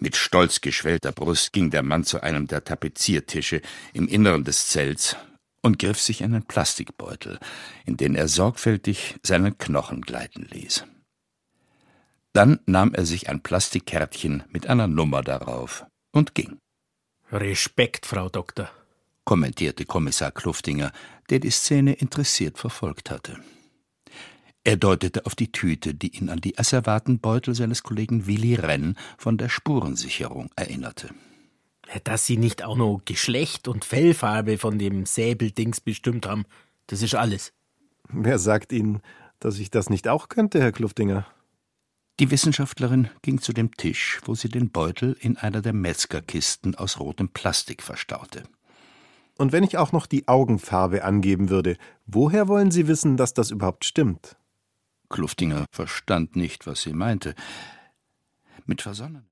Mit stolz geschwellter Brust ging der Mann zu einem der Tapeziertische im Inneren des Zelts und griff sich einen Plastikbeutel, in den er sorgfältig seinen Knochen gleiten ließ. Dann nahm er sich ein Plastikkärtchen mit einer Nummer darauf und ging. Respekt, Frau Doktor, kommentierte Kommissar Kluftinger, der die Szene interessiert verfolgt hatte. Er deutete auf die Tüte, die ihn an die Asservatenbeutel seines Kollegen Willi Renn von der Spurensicherung erinnerte. Dass Sie nicht auch noch Geschlecht und Fellfarbe von dem Säbeldings bestimmt haben, das ist alles. Wer sagt Ihnen, dass ich das nicht auch könnte, Herr Kluftinger? Die Wissenschaftlerin ging zu dem Tisch, wo sie den Beutel in einer der Metzgerkisten aus rotem Plastik verstaute. Und wenn ich auch noch die Augenfarbe angeben würde, woher wollen Sie wissen, dass das überhaupt stimmt? Kluftinger verstand nicht, was sie meinte. Mit versonnen